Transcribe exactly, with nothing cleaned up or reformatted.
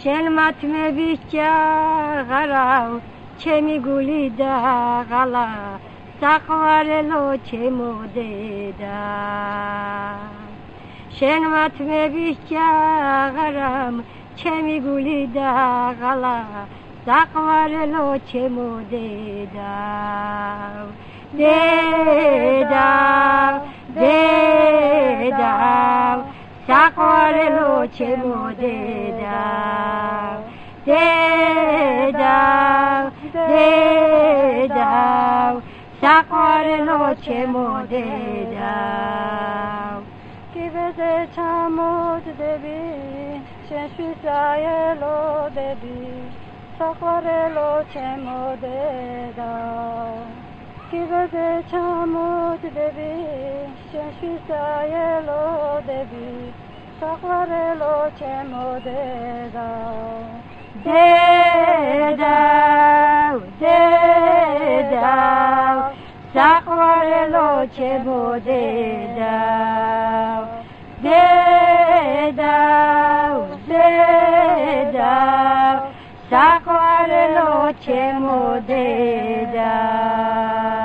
შენმათ მებიჭა ღარავ ჩემი გული დაღალა საყვარელო ჩემო დედა შენმათ მებიჭა ღარავ ჩემი გული დაღალა საყვარელო ჩემო დედა დედა დედა საყვარელო ჩემო დედა დედა დედა საყვარელო ჩემო დედა კიბეზე ჩამოდდები შენთვის აელოდები საყვარელო ჩემო დედა კიბეზე ჩამოდდები შენთვის აელოდები საყვარელო ჩემო დედა დედა დედა საყვარელო ჩემო დედა დედა დედა საყვარელო ჩემო დედა